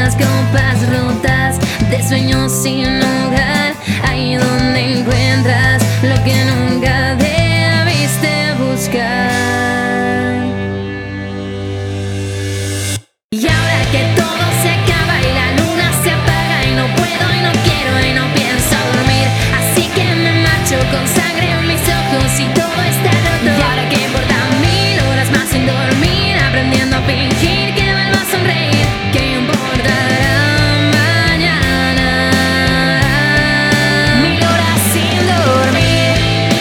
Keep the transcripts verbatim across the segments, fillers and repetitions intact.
las copas rotas de sueños sin hogar, ahí donde encuentras lo que nunca debiste buscar. Y ahora que todo se acaba y la luna se apaga y no puedo y no quiero y no pienso dormir, así que me marcho con sangre en mis ojos y todo está roto. Y ahora que importan mil horas más sin dormir, aprendiendo a fingir que vuelvo a sonreír, que importará mañana. Mil horas sin dormir.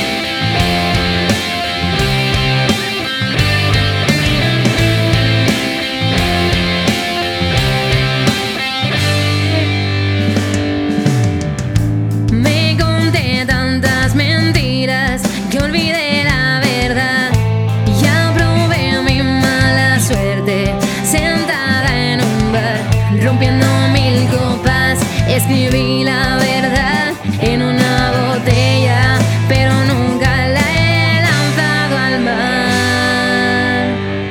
Me conté tantas mentiras que olvidé la verdad y aprobé mi mala suerte sentada en un bar, rompiendo mil copas. Escribí la verdad en una botella, pero nunca la he lanzado al mar.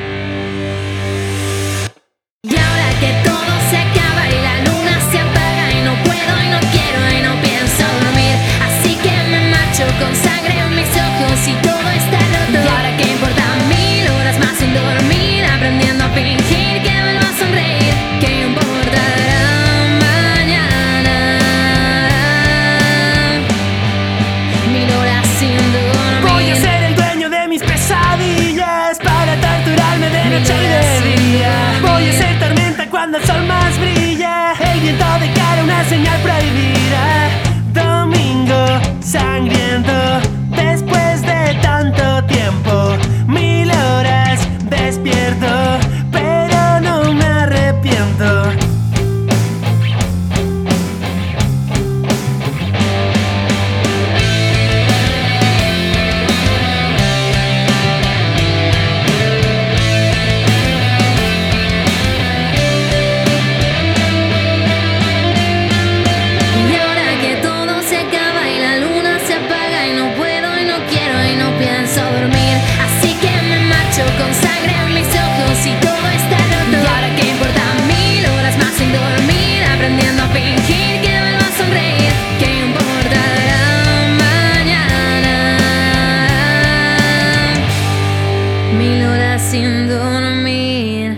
Y ahora que todo se acaba y la luna se apaga y no puedo y no quiero y no pienso dormir, así que me marcho con sangre en mis ojos y todo está roto. Y ahora que importan mil horas más sin dormir, aprendiendo a fingir que vuelvo a sonreír, que importará mañana. Mil horas sin dormir. Voy a ser el dueño de mis pesadillas para torturarme de noche y de día. Voy a ser tormenta cuando el sol más brilla, el viento de cara, una señal prohibida. Domingo sangriento, después de tanto tiempo, mil horas despierto, pero no me arrepiento. Y ahora que todo se acaba y la luna se apaga y no puedo y no quiero y no pienso dormir, así que me marcho con sangre en mis ojos y todo está roto. Y ahora que importan mil horas más sin dormir, aprendiendo a fingir que vuelvo a sonreír, que importará mañana. Mil horas sin dormir.